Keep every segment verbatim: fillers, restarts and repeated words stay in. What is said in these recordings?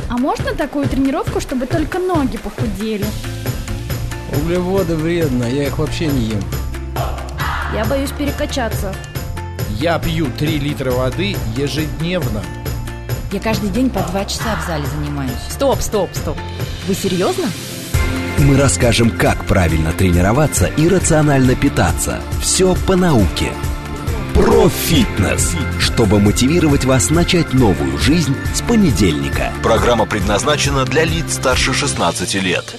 А можно такую тренировку, чтобы только ноги похудели? Углеводы вредно, я их вообще не ем. Я боюсь перекачаться. Я пью три литра воды ежедневно. Я каждый день по два часа в зале занимаюсь. Стоп, стоп, стоп. Вы серьезно? Мы расскажем, как правильно тренироваться и рационально питаться. Все по науке. Про фитнес, чтобы мотивировать вас начать новую жизнь с понедельника. Программа предназначена для лиц старше шестнадцати лет.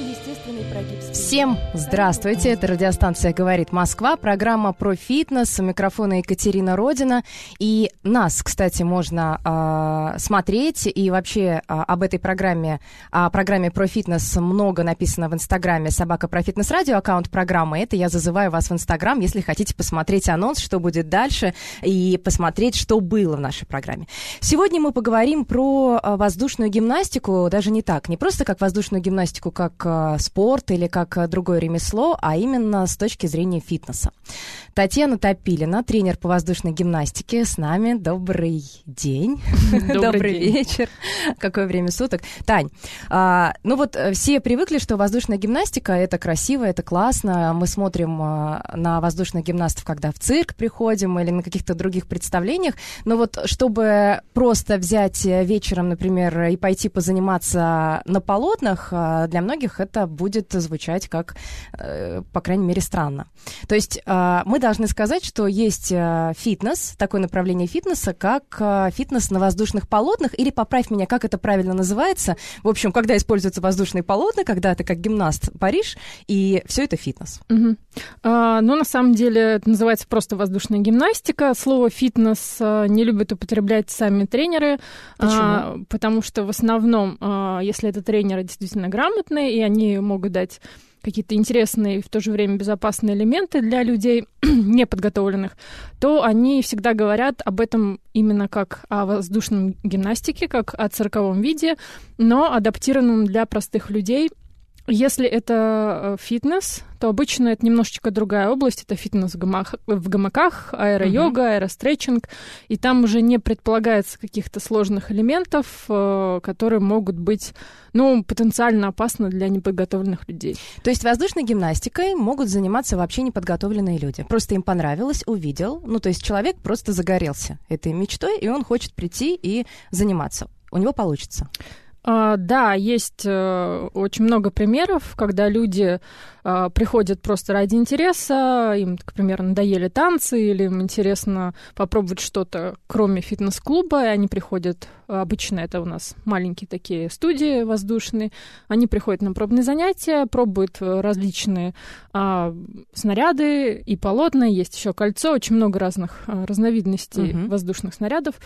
Всем здравствуйте, это радиостанция «Говорит Москва», программа про фитнес, у микрофона Екатерина Родина. И нас, кстати, можно э, смотреть, и вообще э, об этой программе, о программе про фитнес много написано в Инстаграме «Собака про фитнес радио», аккаунт программы. Это я зазываю вас в Инстаграм, если хотите посмотреть анонс, что будет дальше, и посмотреть, что было в нашей программе. Сегодня мы поговорим про воздушную гимнастику, даже не так, не просто как воздушную гимнастику, как э, спорт или как другое ремесло, а именно с точки зрения фитнеса. Татьяна Топилина, тренер по воздушной гимнастике, с нами. Добрый день. Добрый вечер. Какое время суток. Тань, а, ну вот все привыкли, что воздушная гимнастика — это красиво, это классно. Мы смотрим а, на воздушных гимнастов, когда в цирк приходим или на каких-то других представлениях. Но вот чтобы просто взять вечером, например, и пойти позаниматься на полотнах, а, для многих это будет звучать как, э, по крайней мере, странно. То есть э, мы должны сказать, что есть э, фитнес, такое направление фитнеса, как э, фитнес на воздушных полотнах, или, поправь меня, как это правильно называется. В общем, когда используются воздушные полотна, когда ты как гимнаст паришь, и все это фитнес. Угу. А, ну, на самом деле, это называется просто воздушная гимнастика. Слово «фитнес» а, не любят употреблять сами тренеры. Почему? А, потому что в основном, а, если это тренеры действительно грамотные, и они могут дать какие-то интересные и в то же время безопасные элементы для людей неподготовленных, то они всегда говорят об этом именно как о воздушном гимнастике, как о цирковом виде, но адаптированном для простых людей. Если это фитнес, то обычно это немножечко другая область. Это фитнес в, гамак, в гамаках, аэро-йога, uh-huh. аэростретчинг. И там уже не предполагается каких-то сложных элементов, которые могут быть, ну, потенциально опасны для неподготовленных людей. То есть воздушной гимнастикой могут заниматься вообще неподготовленные люди. Просто им понравилось, увидел. Ну, то есть человек просто загорелся этой мечтой, и он хочет прийти и заниматься. У него получится. Uh, да, есть uh, очень много примеров, когда люди uh, приходят просто ради интереса, им, к примеру, надоели танцы, или им интересно попробовать что-то, кроме фитнес-клуба, и они приходят, обычно это у нас маленькие такие студии воздушные, они приходят на пробные занятия, пробуют различные uh, снаряды и полотна, есть еще кольцо, очень много разных uh, разновидностей uh-huh. воздушных снарядов,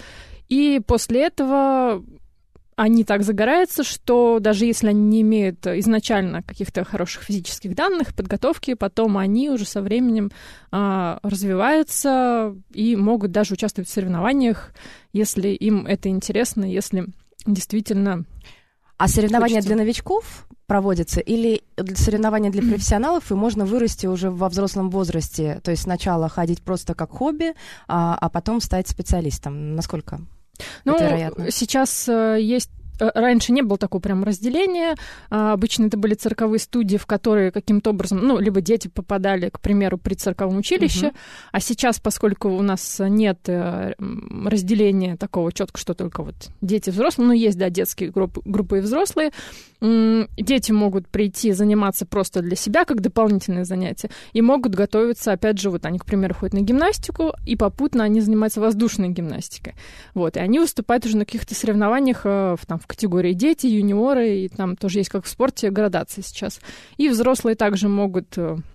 и после этого они так загораются, что даже если они не имеют изначально каких-то хороших физических данных, подготовки, потом они уже со временем а, развиваются и могут даже участвовать в соревнованиях, если им это интересно, если действительно... А соревнования хочется. Для новичков проводятся или соревнования для профессионалов, и можно вырасти уже во взрослом возрасте? То есть сначала ходить просто как хобби, а, а потом стать специалистом? Насколько? Ну, это вероятно? Сейчас э, есть... Раньше не было такого прям разделения. А, обычно это были цирковые студии, в которые каким-то образом, ну, либо дети попадали, к примеру, при цирковом училище. Uh-huh. А сейчас, поскольку у нас нет э, разделения такого четко, что только вот дети, взрослые, ну, есть, да, детские группы, группы и взрослые, м- дети могут прийти заниматься просто для себя, как дополнительное занятие, и могут готовиться, опять же, вот они, к примеру, ходят на гимнастику, и попутно они занимаются воздушной гимнастикой. Вот, и они выступают уже на каких-то соревнованиях э, в, там, в категории дети, юниоры, и там тоже есть, как в спорте, градации сейчас. И взрослые также могут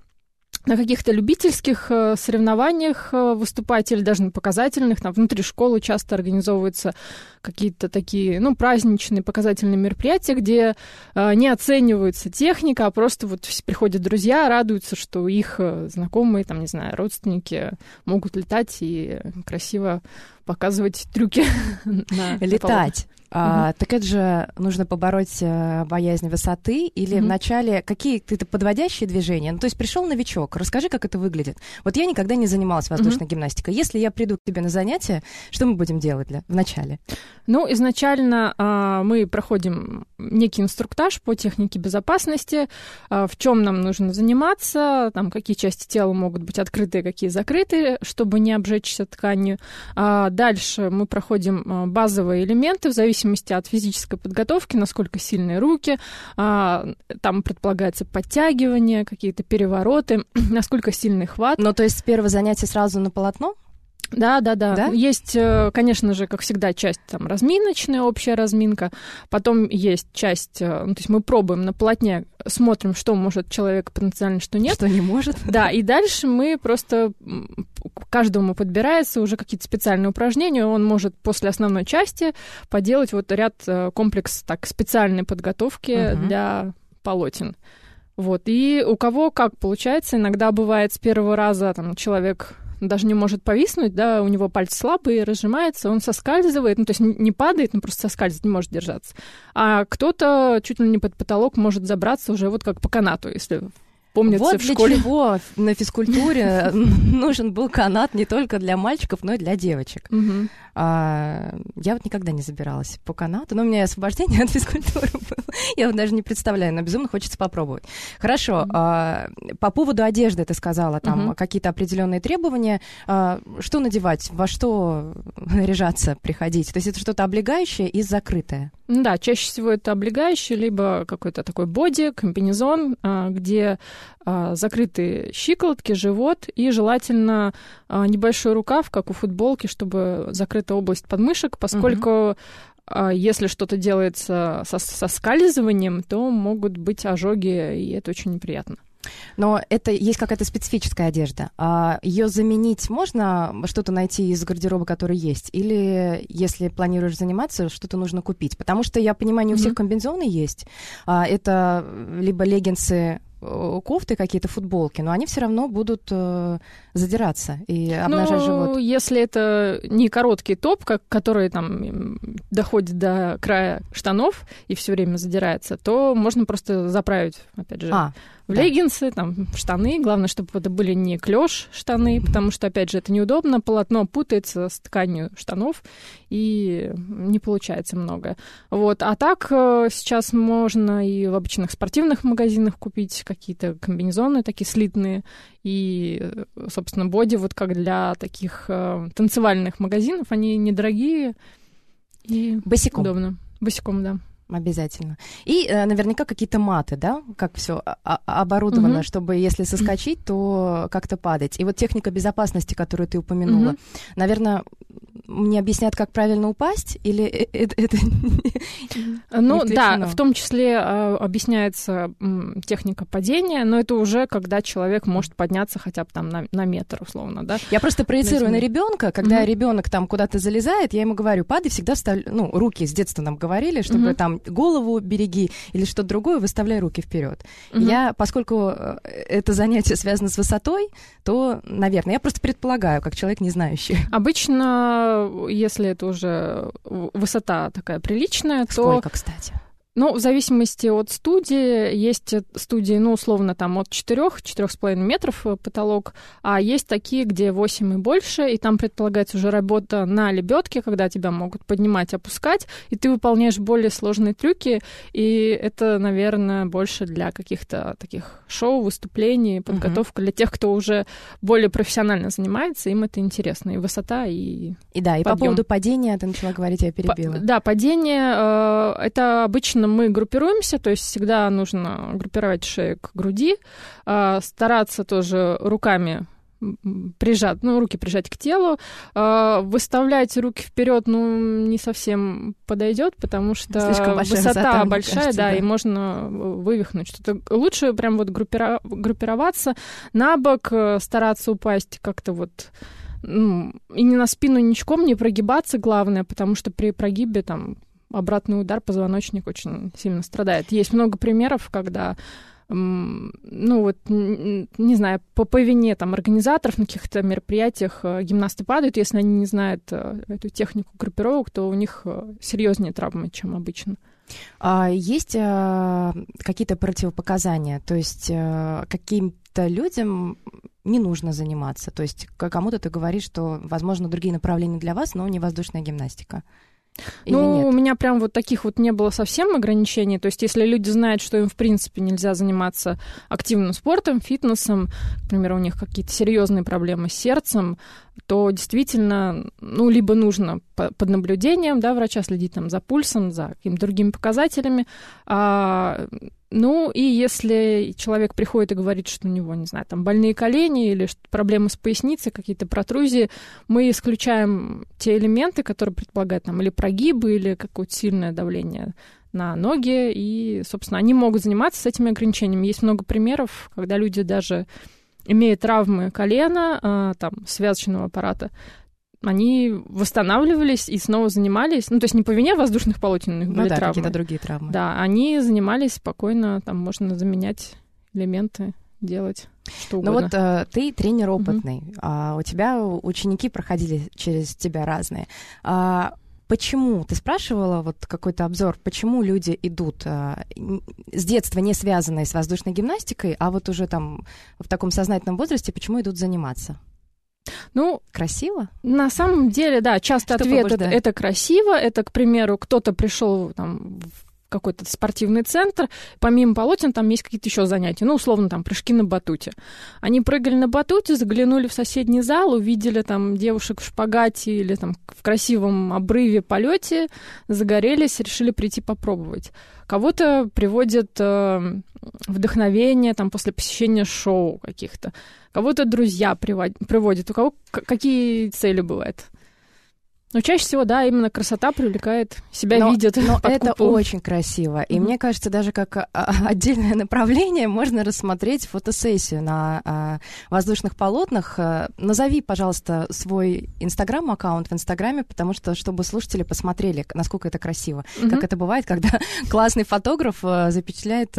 на каких-то любительских соревнованиях выступать или даже на показательных. Там внутри школы часто организовываются какие-то такие, ну, праздничные показательные мероприятия, где не оценивается техника, а просто вот приходят друзья, радуются, что их знакомые, там, не знаю, родственники могут летать и красиво показывать трюки. Летать. А, так это же нужно побороть а, боязнь высоты или Угу. вначале какие-то подводящие движения? Ну, то есть пришел новичок, расскажи, как это выглядит. Вот я никогда не занималась воздушной угу. гимнастикой. Если я приду к тебе на занятия, что мы будем делать для... вначале? Ну, изначально а, мы проходим некий инструктаж по технике безопасности, а, в чем нам нужно заниматься, там, какие части тела могут быть открытые, какие закрытые, чтобы не обжечься тканью. А, дальше мы проходим базовые элементы в зависимости от физической подготовки, насколько сильные руки, а, там предполагается подтягивание, какие-то перевороты, насколько сильный хват. Ну, то есть с первого занятия сразу на полотно? Да, да, да, да. Есть, конечно же, как всегда, часть там разминочная, общая разминка. Потом есть часть, ну, то есть мы пробуем на полотне, смотрим, что может человек потенциально, что нет. Что не может. Да, и дальше мы просто каждому подбирается уже какие-то специальные упражнения. Он может после основной части поделать вот ряд комплекс так специальной подготовки угу. для полотен. Вот. И у кого как получается, иногда бывает с первого раза там человек даже не может повиснуть, да, у него пальцы слабые, разжимается, он соскальзывает, ну, то есть не падает, но просто соскальзывает, не может держаться. А кто-то чуть ли не под потолок может забраться уже вот как по канату, если помнится вот в школе. Вот для чего на физкультуре нужен был канат не только для мальчиков, но и для девочек. Угу. А, я вот никогда не забиралась по канату, но у меня освобождение от физкультуры было. Я вот даже не представляю, но безумно хочется попробовать. Хорошо, mm-hmm. а, по поводу одежды ты сказала, там mm-hmm. какие-то определенные требования. А, что надевать, во что наряжаться, приходить? То есть это что-то облегающее и закрытое? Да, чаще всего это облегающее, либо какой-то такой боди, комбинезон, где закрыты щиколотки, живот и желательно небольшой рукав, как у футболки, чтобы закрыта область подмышек, поскольку uh-huh. если что-то делается со, со скальзыванием, то могут быть ожоги, и это очень неприятно. Но это есть какая-то специфическая одежда. А ее заменить можно, что-то найти из гардероба, который есть? Или если планируешь заниматься, что-то нужно купить? Потому что, я понимаю, не у всех mm-hmm. комбинезоны есть. А, это либо леггинсы, кофты, какие-то футболки, но они все равно будут э, задираться и обнажать ну, живот. Ну, если это не короткий топ, как, который там доходит до края штанов и все время задирается, то можно просто заправить, опять же, а, в да. леггинсы, там, штаны. Главное, чтобы это были не клеш штаны, mm-hmm. потому что, опять же, это неудобно. Полотно путается с тканью штанов, и не получается много. Вот. А так сейчас можно и в обычных спортивных магазинах купить какие-то комбинезоны такие слитные, и, собственно, боди вот как для таких э, танцевальных магазинов, они недорогие и босиком. Удобно. Босиком, да. Обязательно. И э, наверняка какие-то маты, да, как все оборудовано, угу. чтобы если соскочить, то как-то падать. И вот техника безопасности, которую ты упомянула, угу. наверное, мне объяснят, как правильно упасть, или это... это ну да, в том числе э, объясняется м, техника падения, но это уже когда человек может подняться хотя бы там на, на метр, условно, да. Я просто проецирую на ребенка, когда угу. ребенок там куда-то залезает, я ему говорю, падай, всегда вставляй, ну, руки с детства нам говорили, чтобы угу. там голову береги или что-то другое, выставляй руки вперед. Угу. Я, поскольку это занятие связано с высотой, то, наверное, я просто предполагаю, как человек не знающий. Обычно, если это уже высота такая приличная, то... Сколько, кстати? Ну, в зависимости от студии, есть студии, ну, условно, там от четырёх-четырёх с половиной метров потолок, а есть такие, где восемь и больше, и там предполагается уже работа на лебедке, когда тебя могут поднимать, опускать, и ты выполняешь более сложные трюки, и это, наверное, больше для каких-то таких шоу, выступлений, подготовка uh-huh. для тех, кто уже более профессионально занимается, им это интересно, и высота, и И да, и подъем. По поводу падения, ты начала говорить, я перебила. По- да, падение, э, это обычно мы группируемся, то есть всегда нужно группировать шею к груди, э, стараться тоже руками прижать, ну, руки прижать к телу, э, выставлять руки вперед, ну, не совсем подойдет, потому что высота, высота большая, кажется, да, да, и можно вывихнуть что-то. Лучше прям вот группира- группироваться, на бок, стараться упасть как-то вот, ну, и не на спину ничком, не прогибаться, главное, потому что при прогибе там обратный удар, позвоночник очень сильно страдает. Есть много примеров, когда ну вот, не знаю, по, по вине там организаторов на каких-то мероприятиях гимнасты падают, если они не знают эту технику группировок, то у них серьезнее травмы, чем обычно. А есть а, какие-то противопоказания? То есть а, каким-то людям не нужно заниматься? То есть кому-то ты говоришь, что, возможно, другие направления для вас, но не воздушная гимнастика? Или ну, нет? У меня прям вот таких вот не было совсем ограничений. То есть если люди знают, что им, в принципе, нельзя заниматься активным спортом, фитнесом, к примеру, у них какие-то серьезные проблемы с сердцем, то действительно, ну, либо нужно под наблюдением, да, врача следить там за пульсом, за какими-то другими показателями. А, ну, и если человек приходит и говорит, что у него, не знаю, там больные колени или проблемы с поясницей, какие-то протрузии, мы исключаем те элементы, которые предполагают там или прогибы, или какое-то сильное давление на ноги, и, собственно, они могут заниматься с этими ограничениями. Есть много примеров, когда люди даже имея травмы колена, там, связочного аппарата, они восстанавливались и снова занимались, ну, то есть не по вине воздушных полотен у них были ну, да, травмы. какие-то другие травмы. Да, они занимались спокойно, там можно заменять элементы, делать что угодно. Ну вот э, ты тренер опытный, mm-hmm. а у тебя ученики проходили через тебя разные. А почему, ты спрашивала, вот какой-то обзор, почему люди идут а, с детства не связанные с воздушной гимнастикой, а вот уже там в таком сознательном возрасте, почему идут заниматься? Ну, красиво? На самом деле, да, часто Что ответ это, побуждает? это красиво, это, к примеру, кто-то пришел там в какой-то спортивный центр, помимо полотен там есть какие-то еще занятия, ну, условно, там, прыжки на батуте. Они прыгали на батуте, заглянули в соседний зал, увидели там девушек в шпагате или там в красивом обрыве полете, загорелись, решили прийти попробовать. Кого-то приводит э, вдохновение там после посещения шоу каких-то, кого-то друзья приводят, приводят, у кого к- какие цели бывают. Но чаще всего, да, именно красота привлекает, себя но, видят. Но под это куполом. очень красиво. И mm-hmm. мне кажется, даже как отдельное направление можно рассмотреть фотосессию на а, воздушных полотнах. Назови, пожалуйста, свой инстаграм-аккаунт в Инстаграме, потому что, чтобы слушатели посмотрели, насколько это красиво. Mm-hmm. Как это бывает, когда классный фотограф запечатляет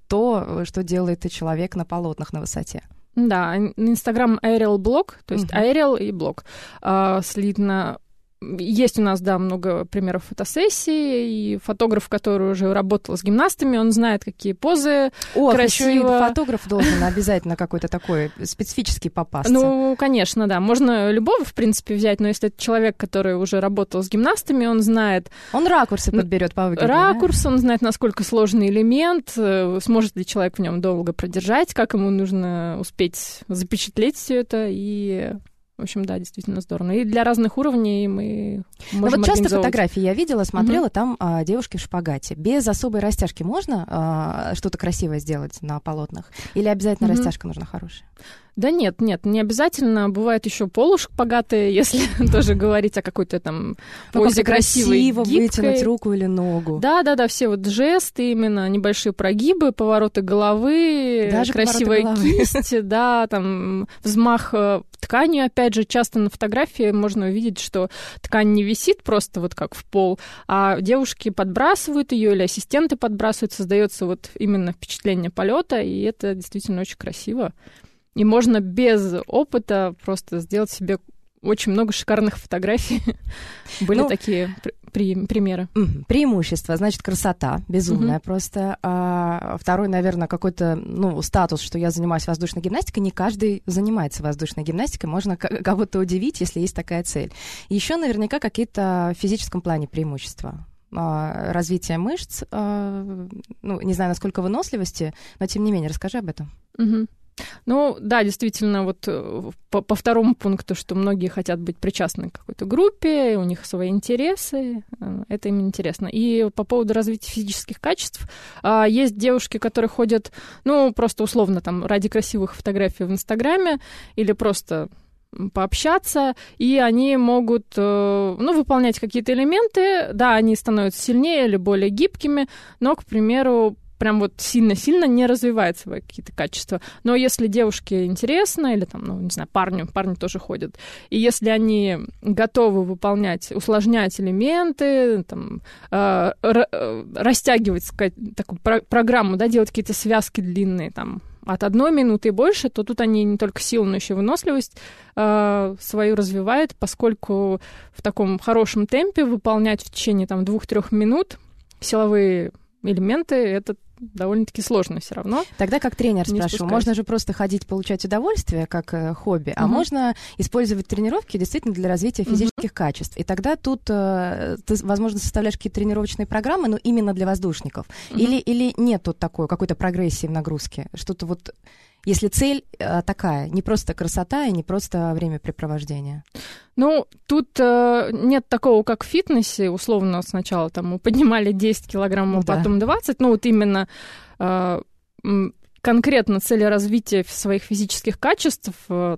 то, что делает человек на полотнах на высоте. Да, Инстаграм Aerial Blog, то есть mm-hmm. Aerial и блог. А, слитно... Есть у нас, да, много примеров фотосессий, и фотограф, который уже работал с гимнастами, он знает, какие позы. О, красиво. Еще и фотограф должен обязательно какой-то такой специфический попасться. Ну, конечно, да. Можно любого, в принципе, взять, но если это человек, который уже работал с гимнастами, он знает... Он ракурсы подберет по выгоде, Ракурс, да? Он знает, насколько сложный элемент, сможет ли человек в нем долго продержать, как ему нужно успеть запечатлеть все это, и... В общем, да, действительно здорово. И для разных уровней мы можем вот часто организовывать. фотографии я видела, смотрела, угу. там а, девушки в шпагате. Без особой растяжки можно а, что-то красивое сделать на полотнах? Или обязательно угу. растяжка нужна хорошая? Да нет, нет, не обязательно. Бывает еще полушпагаты, если тоже говорить о какой-то там позе красивой, красиво гибкой. Вытянуть руку или ногу. Да-да-да, все вот жесты именно, небольшие прогибы, повороты головы, даже красивая повороты головы. кисть, да, там взмах тканью. Опять же, часто на фотографии можно увидеть, что ткань не висит просто вот как в пол, а девушки подбрасывают ее или ассистенты подбрасывают, создается вот именно впечатление полета, и это действительно очень красиво. И можно без опыта просто сделать себе очень много шикарных фотографий. Были ну, такие при- примеры. Преимущество, значит, красота, безумная угу. просто. А второй, наверное, какой-то ну, статус, что я занимаюсь воздушной гимнастикой. Не каждый занимается воздушной гимнастикой. Можно к- кого-то удивить, если есть такая цель. Еще наверняка какие-то в физическом плане преимущества. Развитие мышц, ну, не знаю, насколько выносливости, но тем не менее, расскажи об этом. Угу. Ну, да, действительно, вот по, по второму пункту, что многие хотят быть причастны к какой-то группе, у них свои интересы, это им интересно. И по поводу развития физических качеств, есть девушки, которые ходят, ну, просто условно там ради красивых фотографий в Инстаграме или просто пообщаться, и они могут, ну, выполнять какие-то элементы, да, они становятся сильнее или более гибкими, но, к примеру, прям вот сильно-сильно не развивает свои какие-то качества. Но если девушке интересно, или там, ну, не знаю, парню, парни тоже ходят, и если они готовы выполнять, усложнять элементы, там, э, р- растягивать, сказать, такую про- программу, да, делать какие-то связки длинные, там, от одной минуты и больше, то тут они не только силу, но еще выносливость э, свою развивают, поскольку в таком хорошем темпе выполнять в течение там двух-трех минут силовые элементы — это довольно-таки сложно все равно. Тогда как тренер Не спрашиваю, спускаюсь. можно же просто ходить, получать удовольствие, как э, хобби, а Мгм. можно использовать тренировки действительно для развития физических качеств. И тогда тут э, ты, возможно, составляешь какие-то тренировочные программы, но именно для воздушников. Мгм. Или, или нет тут такой, какой-то прогрессии в нагрузке? Что-то вот, если цель э, такая, не просто красота и не просто времяпрепровождение. Ну, тут э, нет такого, как в фитнесе. Условно, сначала там мы поднимали десять килограммов, Да. потом двадцать. Ну, вот именно э, м, конкретно цели развития своих физических качеств, э,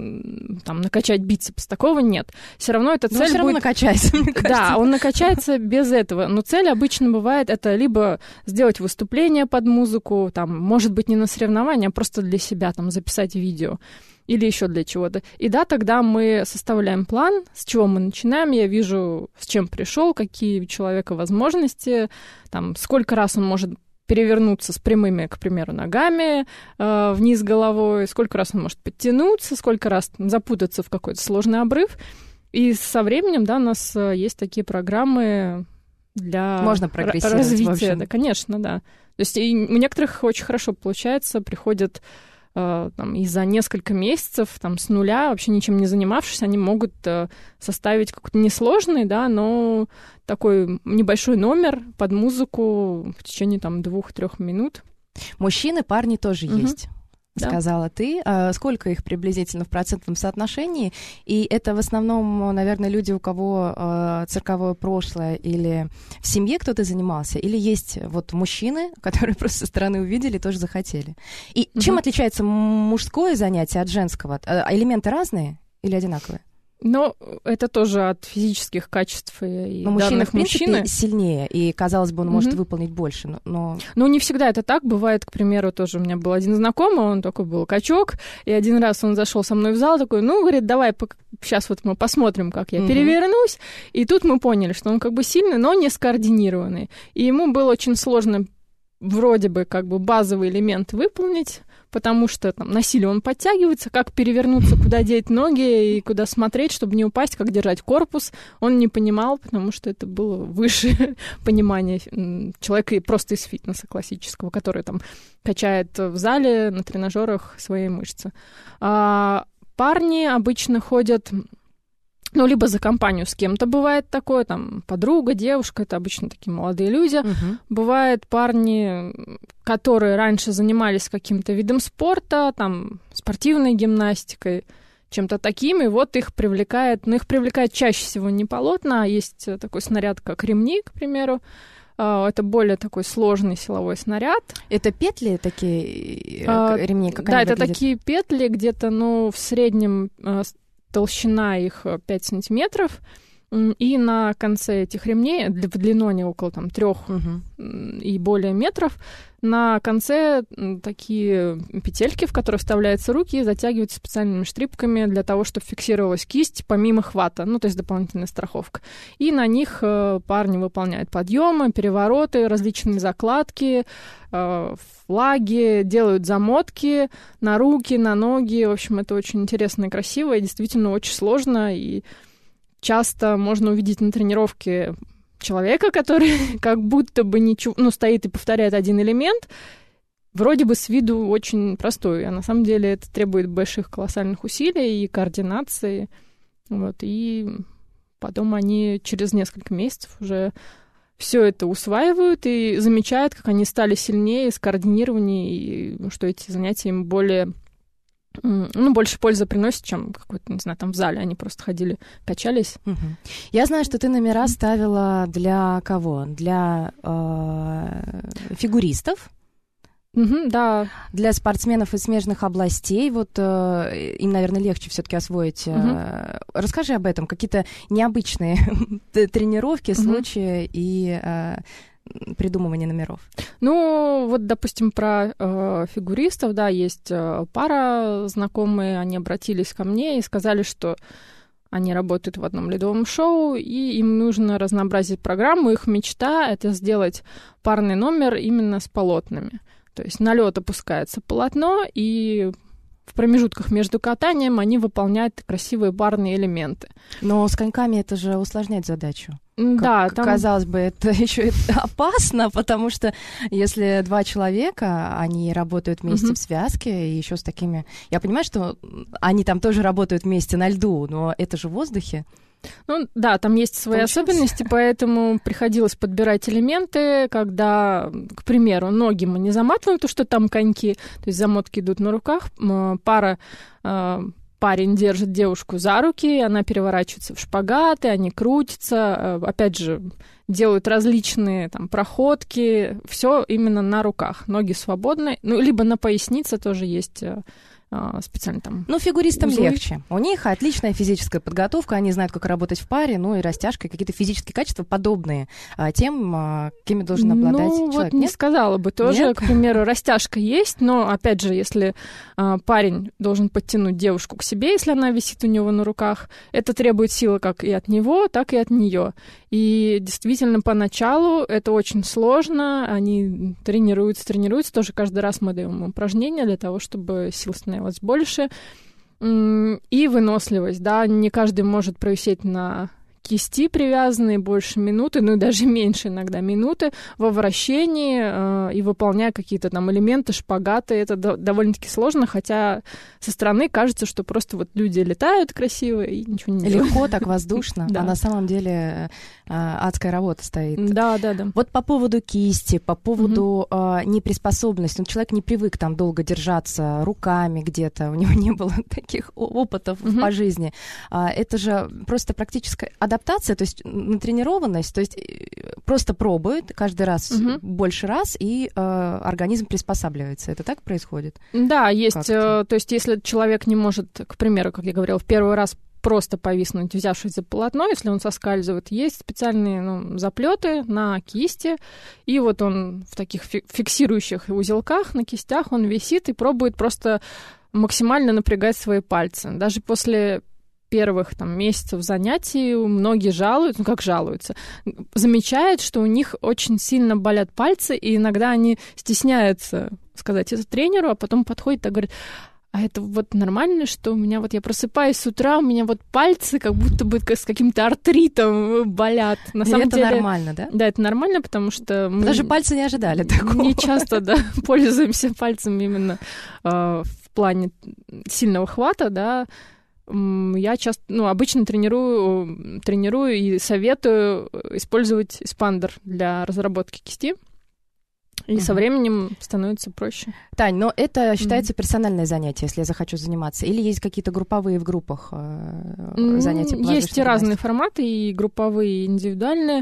м, там, накачать бицепс, такого нет. Все равно эта Но цель все равно будет... накачается, мне кажется. Да, он накачается без этого. Но цель обычно бывает это либо сделать выступление под музыку, там, может быть, не на соревнования, а просто для себя, там, записать видео или еще для чего-то. И да, тогда мы составляем план, с чего мы начинаем. Я вижу, с чем пришел, какие у человека возможности, там, сколько раз он может перевернуться с прямыми, к примеру, ногами э, вниз головой, сколько раз он может подтянуться, сколько раз запутаться в какой-то сложный обрыв. И со временем, да, у нас э, есть такие программы для Можно р- прогрессировать, в развития. общем. Да, конечно, да. То есть и у некоторых очень хорошо получается, приходят э, там, и за несколько месяцев там, с нуля, вообще ничем не занимавшись, они могут э, составить какой-то несложный, да, но такой небольшой номер под музыку в течение там двух-трех минут. Мужчины, парни тоже Мгм. есть, Да. сказала ты. А сколько их приблизительно в процентном соотношении? И это в основном, наверное, люди, у кого э, цирковое прошлое или в семье кто-то занимался, или есть вот мужчины, которые просто со стороны увидели, тоже захотели. И Мгм. чем отличается мужское занятие от женского? А элементы разные или одинаковые? Но это тоже от физических качеств и Но мужчина, данных в принципе, мужчины. сильнее, и, казалось бы, он может Мгм. выполнить больше, но... но... Ну, не всегда это так. Бывает, к примеру, тоже у меня был один знакомый, он такой был качок, и один раз он зашел со мной в зал, такой, ну, говорит, давай, сейчас вот мы посмотрим, как я Мгм. перевернусь. И тут мы поняли, что он как бы сильный, но не скоординированный. И ему было очень сложно вроде бы как бы базовый элемент выполнить, потому что там на силе он подтягивается, как перевернуться, куда деть ноги и куда смотреть, чтобы не упасть, как держать корпус, он не понимал, потому что это было выше понимания м, человека и просто из фитнеса классического, который там качает в зале на тренажерах свои мышцы. А парни обычно ходят... Ну, либо за компанию с кем-то бывает такое, там, подруга, девушка, это обычно такие молодые люди. Мгм. Бывают парни, которые раньше занимались каким-то видом спорта, там, спортивной гимнастикой, чем-то таким, и вот их привлекает, но их привлекает чаще всего не полотна, а есть такой снаряд, как ремни, к примеру. А, Это более такой сложный силовой снаряд. Это петли такие, э, А, ремни, как Да, они это выглядят? такие петли, где-то, ну, в среднем э, с- толщина их э, пять сантиметров, м, и на конце этих ремней, для- в длину они около там трех Мгм. и более метров, на конце м, такие петельки, в которые вставляются руки и затягиваются специальными штрипками для того, чтобы фиксировалась кисть помимо хвата, ну, то есть дополнительная страховка. И на них э, парни выполняют подъемы, перевороты, различные закладки, э, флаги, делают замотки на руки, на ноги. В общем, это очень интересно и красиво, и действительно очень сложно, и часто можно увидеть на тренировке человека, который как будто бы ничего, ну, стоит и повторяет один элемент, вроде бы с виду очень простой, а на самом деле это требует больших колоссальных усилий и координации. Вот, и потом они через несколько месяцев уже все это усваивают и замечают, как они стали сильнее, скоординированнее, и что эти занятия им более... Ну, больше пользы приносит, чем какой-то, не знаю, там в зале они просто ходили, качались. Мгм. Я знаю, что ты номера ставила для кого? Для э, фигуристов, Мгм, да. для спортсменов из смежных областей. Вот э, им, наверное, легче все-таки освоить. э, Мгм. Расскажи об этом. Какие-то необычные тренировки, Мгм. случаи и э, придумывания номеров? Ну, вот, допустим, про э, фигуристов, да, есть э, пара знакомые, они обратились ко мне и сказали, что они работают в одном ледовом шоу, и им нужно разнообразить программу. Их мечта — это сделать парный номер именно с полотнами. То есть на лед опускается полотно, и в промежутках между катанием они выполняют красивые парные элементы. Но с коньками это же усложняет задачу. Да, как, там... казалось бы, это еще опасно, потому что если два человека, они работают вместе uh-huh. в связке, и еще с такими... Я понимаю, что они там тоже работают вместе на льду, но это же в воздухе. Ну да, там есть свои Получается. особенности, поэтому приходилось подбирать элементы, когда, к примеру, ноги мы не заматываем, то что там коньки, то есть замотки идут на руках, пара... Парень держит девушку за руки, она переворачивается в шпагаты, они крутятся, опять же, делают различные там проходки, все именно на руках, ноги свободны, ну, либо на пояснице тоже есть специально там. Ну, фигуристам узлы. легче. У них отличная физическая подготовка, они знают, как работать в паре, ну и растяжка, какие-то физические качества подобные а, тем, а, какими должен обладать ну, человек. Вот не Нет? сказала бы тоже. Нет? К примеру, растяжка есть, но, опять же, если а, парень должен подтянуть девушку к себе, если она висит у него на руках, это требует силы как и от него, так и от нее. И действительно, поначалу это очень сложно, они тренируются, тренируются, тоже каждый раз мы даем упражнения для того, чтобы сил становилось больше, и выносливость, да, не каждый может провисеть на кисти привязанные больше минуты, ну и даже меньше иногда минуты во вращении э, и выполняя какие-то там элементы, шпагаты. Это до- довольно-таки сложно, хотя со стороны кажется, что просто вот люди летают красиво и ничего не делают. Легко, так воздушно, да. А на самом деле э, адская работа стоит. Да, да, да. Вот по поводу кисти, по поводу э, неприспособленности. Ну, человек не привык там долго держаться руками где-то, у него не было таких опытов угу. по жизни. А, это же просто практическая адаптация, то есть натренированность, то есть просто пробует каждый раз угу. больше раз, и э, организм приспосабливается. Это так происходит? Да, есть. Э, то есть если человек не может, к примеру, как я говорила, в первый раз просто повиснуть, взявшись за полотно, если он соскальзывает, есть специальные ну, заплеты на кисти, и вот он в таких фиксирующих узелках на кистях он висит и пробует просто максимально напрягать свои пальцы. Даже после первых там, месяцев занятий многие жалуются, ну как жалуются, замечают, что у них очень сильно болят пальцы, и иногда они стесняются сказать это тренеру, а потом подходят и говорят: а это вот нормально, что у меня вот я просыпаюсь с утра, у меня вот пальцы как будто бы с каким-то артритом болят. На самом это деле, нормально, да? Да, это нормально, потому что мы даже пальцы не ожидали такого. Не часто, да, пользуемся пальцем именно э, в плане сильного хвата, да. Я часто, ну, обычно тренирую, тренирую и советую использовать эспандер для разработки кисти. И uh-huh. со временем становится проще. Тань, но это считается uh-huh. персональное занятие, если я захочу заниматься? Или есть какие-то групповые в группах э, занятия? Есть и разные форматы, и групповые, и индивидуальные.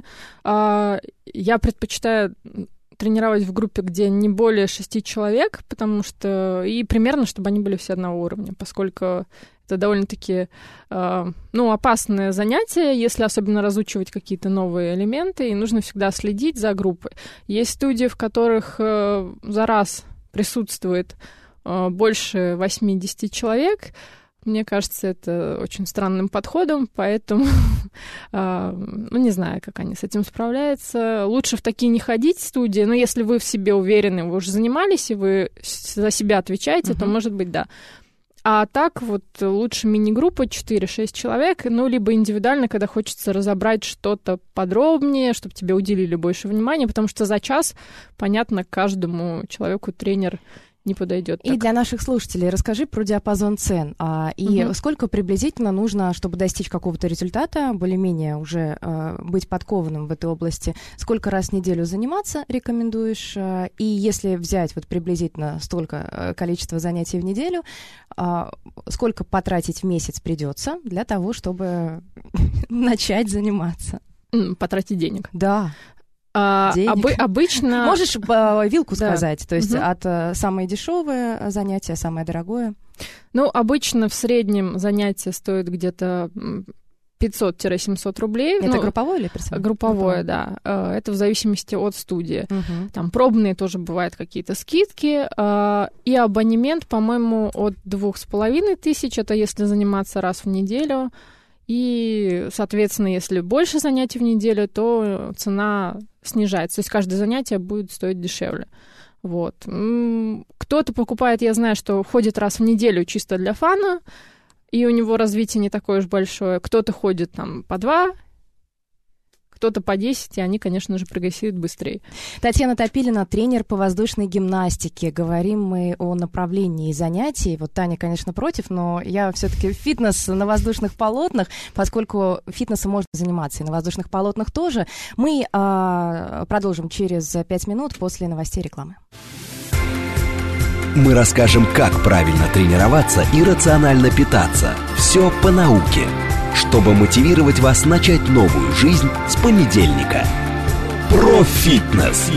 Я предпочитаю тренировать в группе, где не более шести человек, потому что... И примерно, чтобы они были все одного уровня, поскольку это довольно-таки э, ну, опасное занятие, если особенно разучивать какие-то новые элементы, и нужно всегда следить за группой. Есть студии, в которых э, за раз присутствует э, больше восемьдесят человек. Мне кажется, это очень странным подходом, поэтому, э, ну, не знаю, как они с этим справляются. Лучше в такие не ходить студии, но если вы в себе уверены, вы уже занимались, и вы за себя отвечаете, uh-huh. то, может быть, да. А так вот лучше мини-группа четыре-шесть человек, ну, либо индивидуально, когда хочется разобрать что-то подробнее, чтобы тебе уделили больше внимания, потому что за час, понятно, каждому человеку тренер не подойдет. И для наших слушателей расскажи про диапазон цен. А, и угу. сколько приблизительно нужно, чтобы достичь какого-то результата, более-менее уже а, быть подкованным в этой области? Сколько раз в неделю заниматься рекомендуешь? А, и если взять вот приблизительно столько а, количества занятий в неделю, а, сколько потратить в месяц придется для того, чтобы начать заниматься? Потратить денег. Да. А, обы- обычно... Можешь э, вилку да. сказать? То есть угу. от э, самое дешевое занятие, самое дорогое? Ну, обычно в среднем занятие стоит где-то пятьсот-семьсот рублей. Это ну, групповое или персональное? Групповое, да. Это в зависимости от студии. Угу. Там пробные тоже бывают какие-то скидки. И абонемент, по-моему, от двух с половиной тысяч. Это если заниматься раз в неделю. И, соответственно, если больше занятий в неделю, то цена снижается. То есть каждое занятие будет стоить дешевле. Вот. Кто-то покупает, я знаю, что ходит раз в неделю чисто для фана, и у него развитие не такое уж большое. Кто-то ходит там по два, кто-то по десять, и они, конечно же, прогрессируют быстрее. Татьяна Топилина, тренер по воздушной гимнастике. Говорим мы о направлении занятий. Вот Таня, конечно, против, но я все-таки фитнес на воздушных полотнах, поскольку фитнесом можно заниматься и на воздушных полотнах тоже. Мы а, продолжим через пять минут после новостей рекламы. Мы расскажем, как правильно тренироваться и рационально питаться. Все по науке, чтобы мотивировать вас начать новую жизнь с понедельника. Про фитнес.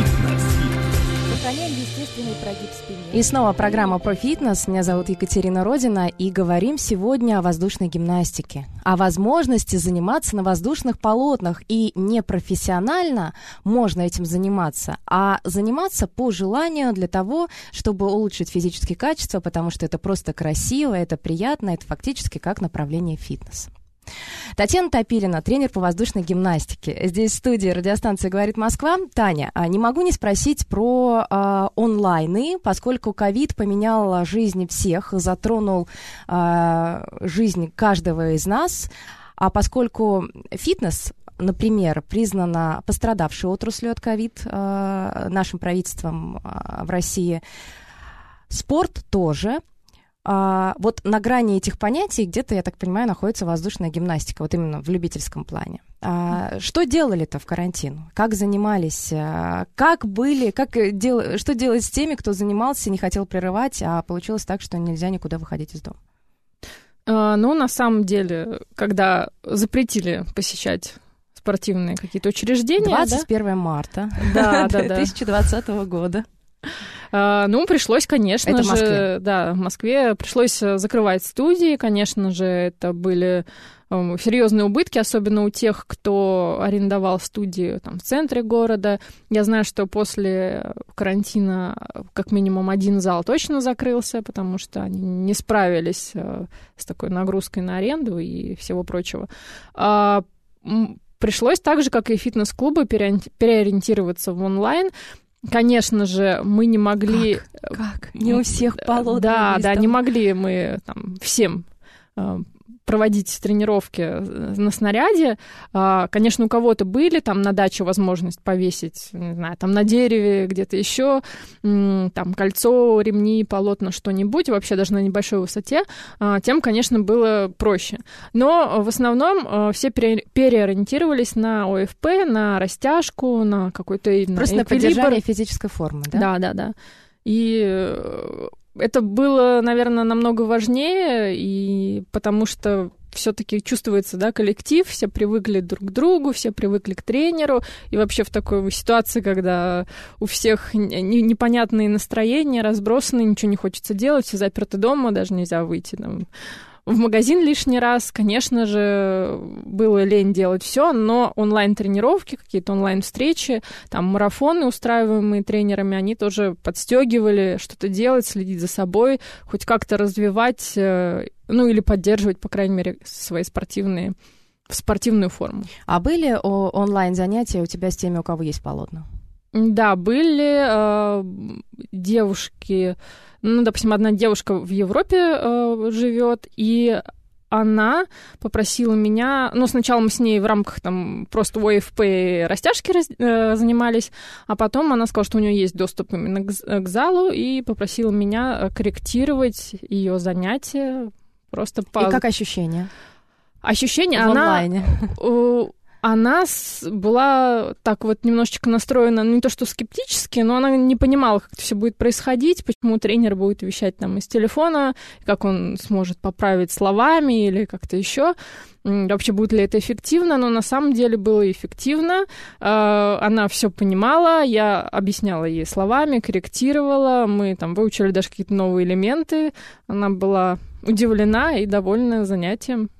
И снова программа про фитнес. Меня зовут Екатерина Родина, и говорим сегодня о воздушной гимнастике. О возможности заниматься на воздушных полотнах. И не профессионально можно этим заниматься, а заниматься по желанию для того, чтобы улучшить физические качества, потому что это просто красиво, это приятно, это фактически как направление фитнеса. Татьяна Топилина, тренер по воздушной гимнастике. Здесь в студии радиостанции «Говорит Москва». Таня, не могу не спросить про э, онлайны, поскольку ковид поменял жизнь всех, затронул э, жизнь каждого из нас. А поскольку фитнес, например, признана пострадавшей отраслью от ковид э, нашим правительством э, в России, спорт тоже. А, вот на грани этих понятий где-то, я так понимаю, находится воздушная гимнастика, вот именно в любительском плане. А, что делали-то в карантин? Как занимались? А, как были? Как дел... Что делать с теми, кто занимался, не хотел прерывать, а получилось так, что нельзя никуда выходить из дома? А, ну, на самом деле, когда запретили посещать спортивные какие-то учреждения... двадцать первого марта две тысячи двадцатого года. Uh, ну, пришлось, конечно это же, в Москве. Да, в Москве пришлось закрывать студии, конечно же, это были um, серьезные убытки, особенно у тех, кто арендовал студию там в центре города. Я знаю, что после карантина как минимум один зал точно закрылся, потому что они не справились uh, с такой нагрузкой на аренду и всего прочего. Uh, пришлось так же, как и фитнес-клубы, переориентироваться в онлайн. Конечно же, мы не могли... Как? как? Не у всех полотна. Да, да, не могли мы там, всем проводить тренировки на снаряде. Конечно, у кого-то были там на даче возможность повесить, не знаю, там на дереве, где-то еще, там кольцо, ремни, полотна, что-нибудь, вообще даже на небольшой высоте, тем, конечно, было проще. Но в основном все переориентировались на о эф пэ, на растяжку, на какой-то... Просто на, на поддержание физической формы, да? Да, да, да. И это было, наверное, намного важнее, и потому что все-таки чувствуется, да, коллектив, все привыкли друг к другу, все привыкли к тренеру, и вообще в такой ситуации, когда у всех непонятные настроения, разбросаны, ничего не хочется делать, все заперты дома, даже нельзя выйти там в магазин лишний раз, конечно же, было лень делать все, но онлайн-тренировки, какие-то онлайн-встречи, там марафоны, устраиваемые тренерами, они тоже подстегивали что-то делать, следить за собой, хоть как-то развивать, ну или поддерживать, по крайней мере, свои спортивные, спортивную форму. А были онлайн-занятия у тебя с теми, у кого есть полотна? Да, были э, девушки, ну, допустим, одна девушка в Европе э, живет, и она попросила меня, ну, сначала мы с ней в рамках там просто о эф пэ растяжки раз, э, занимались, а потом она сказала, что у нее есть доступ именно к, к залу, и попросила меня корректировать ее занятия просто по... И как ощущения? Ощущения, в она... онлайне. Она была так вот немножечко настроена, ну, не то что скептически, но она не понимала, как это все будет происходить, почему тренер будет вещать там из телефона, как он сможет поправить словами или как-то еще. Вообще, будет ли это эффективно, но на самом деле было эффективно. Она все понимала, я объясняла ей словами, корректировала, мы там выучили даже какие-то новые элементы. Она была удивлена и довольна занятием.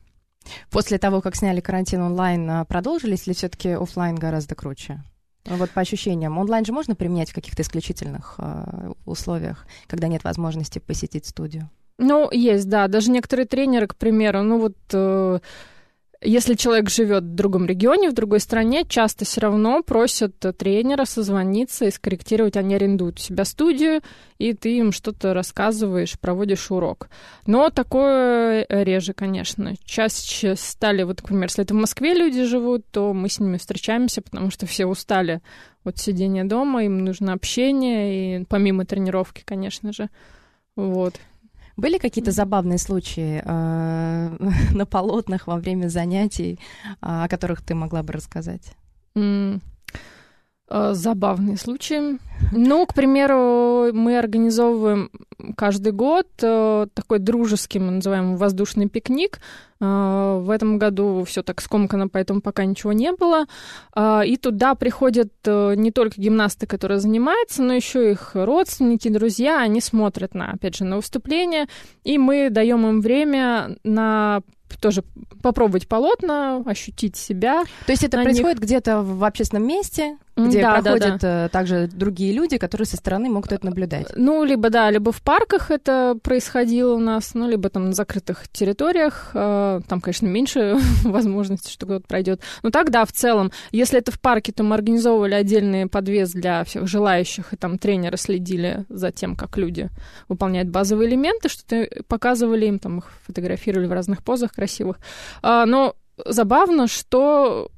После того, как сняли карантин онлайн, продолжились ли все-таки офлайн гораздо круче? Вот по ощущениям. Онлайн же можно применять в каких-то исключительных э, условиях, когда нет возможности посетить студию? Ну, есть, да. Даже некоторые тренеры, к примеру, ну вот... Э, если человек живет в другом регионе, в другой стране, часто все равно просят тренера созвониться и скорректировать. Они арендуют у себя студию, и ты им что-то рассказываешь, проводишь урок. Но такое реже, конечно. Чаще стали, вот, например, если это в Москве люди живут, то мы с ними встречаемся, потому что все устали от сидения дома, им нужно общение, и помимо тренировки, конечно же. Вот. Были какие-то забавные случаи э, на полотнах во время занятий, э, о которых ты могла бы рассказать? Mm. Забавные случаи. Ну, к примеру, мы организовываем каждый год такой дружеский, мы называем воздушный пикник. В этом году все так скомкано, поэтому пока ничего не было. И туда приходят не только гимнасты, которые занимаются, но еще их родственники, друзья. Они смотрят на, опять же, на выступления, и мы даем им время на тоже попробовать полотна, ощутить себя. То есть это происходит них. где-то в общественном месте, где да, проходят да, да. также другие люди, которые со стороны могут это наблюдать? Ну, либо, да, либо в парках это происходило у нас, ну, либо там на закрытых территориях. Там, конечно, меньше возможностей, что кто-то пройдет. Но так, да, в целом. Если это в парке, то мы организовывали отдельный подвес для всех желающих, и там тренеры следили за тем, как люди выполняют базовые элементы, что-то показывали им, там их фотографировали в разных позах красивых. Но забавно, что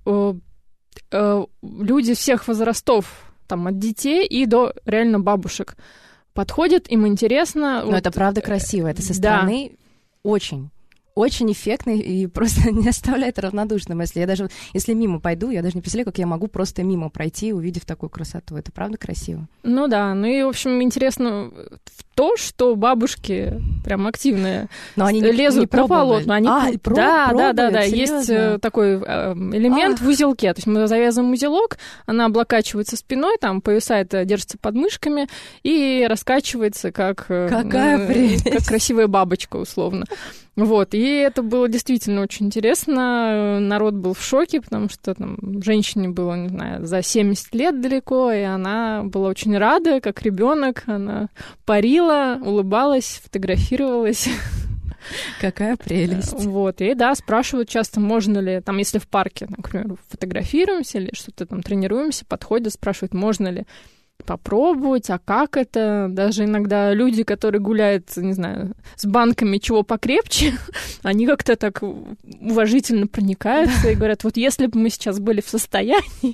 люди всех возрастов, там, от детей и до реально бабушек подходят, им интересно. Но вот, это правда красиво, это со стороны да. очень... очень эффектный и просто не оставляет равнодушным. Если я даже, если мимо пойду, я даже не представляю, как я могу просто мимо пройти, увидев такую красоту. Это правда красиво? Ну да, ну и, в общем, интересно то, что бабушки прям активные. Но они не, лезут не про полотна. Они... А, про- да, пробуют, да, да, да. серьезно? Есть такой элемент а. в узелке. То есть мы завязываем узелок, она облокачивается спиной, там повисает, держится под мышками и раскачивается, как, Какая прелесть. как красивая бабочка, условно. Вот, и это было действительно очень интересно. Народ был в шоке, потому что там женщине было, не знаю, за семьдесят лет далеко, и она была очень рада, как ребенок. Она парила, улыбалась, фотографировалась. Какая прелесть. Вот, и да, спрашивают часто, можно ли, там, если в парке, например, фотографируемся или что-то там тренируемся, подходят, спрашивают, можно ли попробовать, а как это? Даже иногда люди, которые гуляют, не знаю, с банками чего покрепче, они как-то так уважительно проникаются и говорят, вот если бы мы сейчас были в состоянии,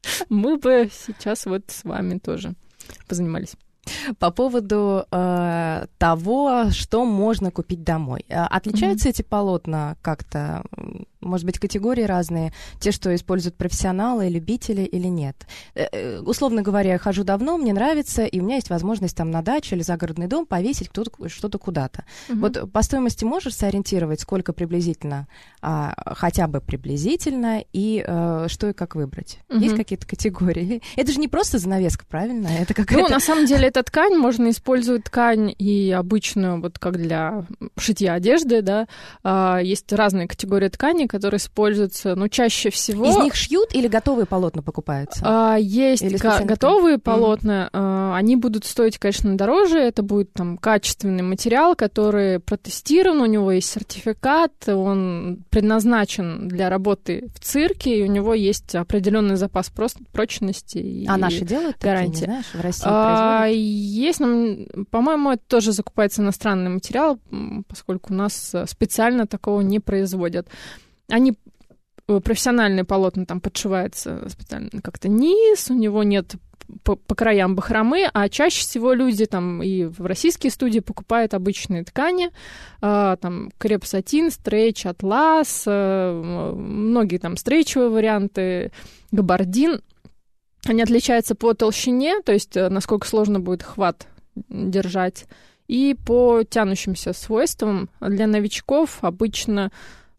мы бы сейчас вот с вами тоже позанимались. По поводу э, того, что можно купить домой. Отличаются mm-hmm. эти полотна как-то? Может быть, категории разные? Те, что используют профессионалы, любители или нет? Э, условно говоря, я хожу давно, мне нравится, и у меня есть возможность там на даче или загородный дом повесить кто-то, что-то куда-то. Mm-hmm. Вот по стоимости можешь сориентировать, сколько приблизительно, а, хотя бы приблизительно, и а, что и как выбрать? Mm-hmm. Есть какие-то категории? Это же не просто занавеска, правильно? Это какая-то... Ну, на самом деле, это ткань, можно использовать ткань и обычную, вот как для шитья одежды, да. А, есть разные категории ткани, которые используются, но чаще всего... Из них шьют или готовые полотна покупаются? А, есть ко- готовые полотна, mm. а, они будут стоить, конечно, дороже, это будет там качественный материал, который протестирован, у него есть сертификат, он предназначен для работы в цирке, и у него есть определенный запас прочности и А наши делают такие, гарантии. Не знаешь, в России а, производят? Есть, по-моему, это тоже закупается иностранный материал, поскольку у нас специально такого не производят. Они, профессиональные полотна, там подшивается специально как-то низ, у него нет по, по краям бахромы, а чаще всего люди там и в российские студии покупают обычные ткани, э, там креп-сатин, стрейч, атлас, э, многие там стрейчевые варианты, габардин. Они отличаются по толщине, то есть насколько сложно будет хват держать, и по тянущимся свойствам. Для новичков обычно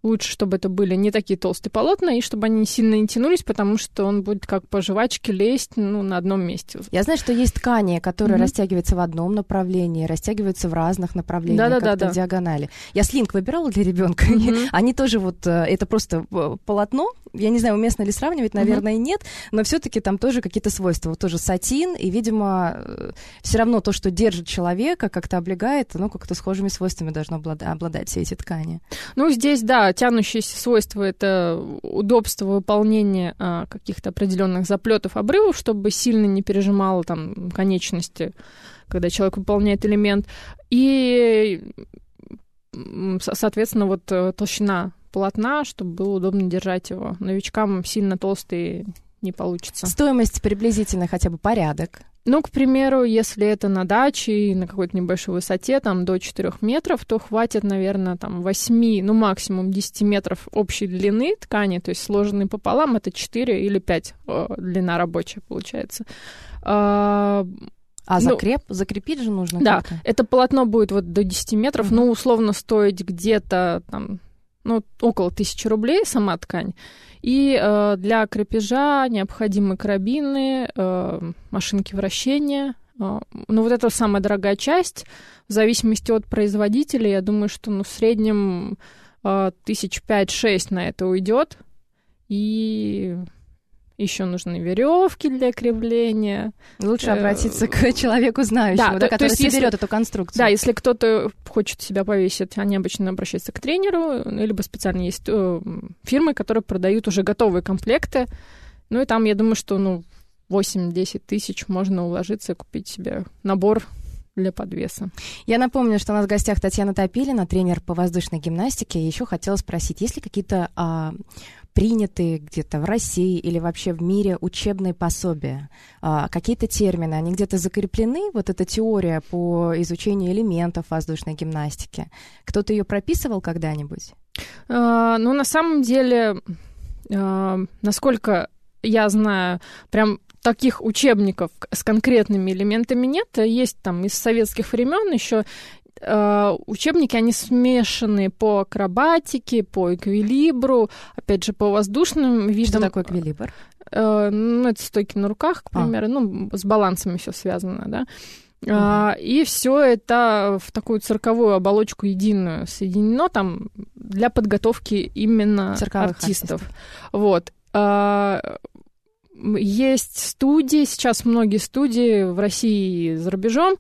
Лучше, чтобы это были не такие толстые полотна, и чтобы они сильно не тянулись, потому что он будет как по жвачке лезть, ну, на одном месте. Я знаю, что есть ткани, которые mm-hmm. растягиваются в одном направлении, растягиваются в разных направлениях, да, да, как-то да, в да. диагонали. Я слинг выбирала для ребенка. Mm-hmm. Они тоже вот, это просто полотно. Я не знаю, уместно ли сравнивать, наверное, mm-hmm. нет, но все-таки там тоже какие-то свойства. Вот тоже сатин, и, видимо, все равно то, что держит человека, как-то облегает, ну, как-то схожими свойствами должно обладать все эти ткани. Ну, здесь, да, тянущиеся свойства — это удобство выполнения а, каких-то определенных заплетов, обрывов, чтобы сильно не пережимало там конечности, когда человек выполняет элемент. И, соответственно, вот толщина полотна, чтобы было удобно держать его. Новичкам сильно толстые не получится. Стоимость приблизительно, хотя бы порядок. Ну, к примеру, если это на даче, на какой-то небольшой высоте, там, до четырёх метров, то хватит, наверное, там, восемь, ну, максимум десять метров общей длины ткани, то есть сложенные пополам, это четыре или пять о, длина рабочая получается. А, а ну, закреп? Закрепить же нужно да, как-то? Это полотно будет вот до десяти метров, mm-hmm. ну, условно стоить где-то, там, ну, около тысячи рублей сама ткань. И э, для крепежа необходимы карабины, э, машинки вращения. Э, ну, вот это самая дорогая часть. В зависимости от производителя, я думаю, что ну, в среднем э, тысяч пять-шесть на это уйдет. И еще нужны веревки для крепления. Лучше обратиться к человеку знающему, да, да, который соберет эту конструкцию. Да, если кто-то хочет себя повесить, они обычно обращаются к тренеру, либо специально есть э, фирмы, которые продают уже готовые комплекты. Ну и там, я думаю, что ну, восемь-десять тысяч можно уложиться и купить себе набор для подвеса. Я напомню, что у нас в гостях Татьяна Топилина, тренер по воздушной гимнастике. И еще хотела спросить, есть ли какие-то а, принятые где-то в России или вообще в мире учебные пособия? А, какие-то термины, они где-то закреплены? Вот эта теория по изучению элементов воздушной гимнастики. Кто-то ее прописывал когда-нибудь? А, ну, на самом деле, а, насколько я знаю, прям таких учебников с конкретными элементами нет. Есть там из советских времен еще э, учебники, они смешаны по акробатике, по эквилибру, опять же, по воздушным видам. Что такое эквилибр? Э, ну, это стойки на руках, к примеру, а. ну, с балансами все связано, да. Uh-huh. А, и все это в такую цирковую оболочку единую соединено там для подготовки именно цирковых артистов. артистов. Вот. А, есть студии, сейчас многие студии в России и за рубежом,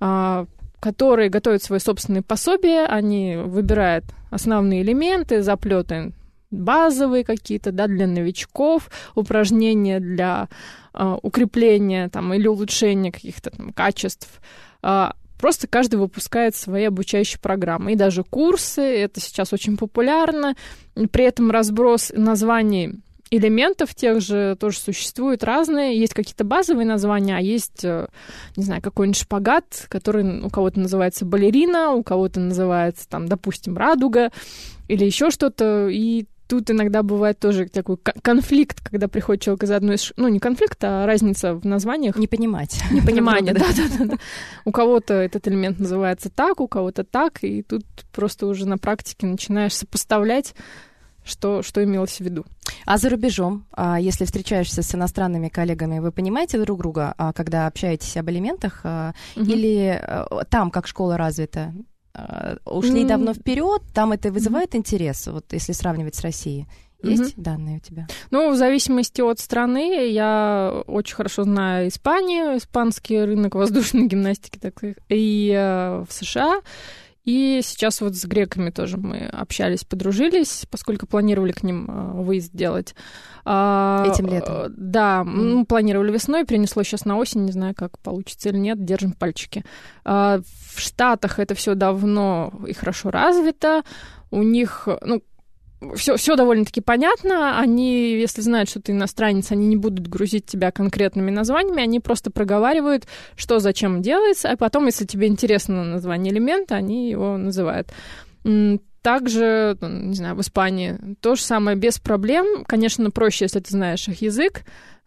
которые готовят свои собственные пособия, они выбирают основные элементы, заплеты базовые какие-то, да, для новичков, упражнения для uh, укрепления там, или улучшения каких-то там качеств. Uh, просто каждый выпускает свои обучающие программы. И даже курсы, это сейчас очень популярно. При этом разброс названий элементов тех же тоже существуют разные. Есть какие-то базовые названия, а есть, не знаю, какой-нибудь шпагат, который у кого-то называется балерина, у кого-то называется, там, допустим, радуга или еще что-то. И тут иногда бывает тоже такой конфликт, когда приходит человек из одной... Ну, не конфликт, а разница в названиях. Не понимать. Непонимание, да-да-да. У кого-то этот элемент называется так, у кого-то так, и тут просто уже на практике начинаешь сопоставлять, что, что имелось в виду. А за рубежом, если встречаешься с иностранными коллегами, вы понимаете друг друга, когда общаетесь об элементах? Угу. Или там как школа развита? Ушли mm. давно вперед, там это вызывает mm-hmm. интерес, вот если сравнивать с Россией? Есть mm-hmm. данные у тебя? Ну, в зависимости от страны, я очень хорошо знаю Испанию, испанский рынок воздушной гимнастики, так сказать, и э, в США. И сейчас вот с греками тоже мы общались, подружились, поскольку планировали к ним э, выезд делать. Этим летом? Да, mm. ну, планировали весной, перенесло сейчас на осень, не знаю, как получится или нет, держим пальчики. В Штатах это все давно и хорошо развито, у них, ну, все, все довольно-таки понятно. Они, если знают, что ты иностранец, они не будут грузить тебя конкретными названиями, они просто проговаривают, что зачем делается, а потом, если тебе интересно название элемента, они его называют. также, не знаю, в Испании то же самое без проблем. Конечно, проще, если ты знаешь их язык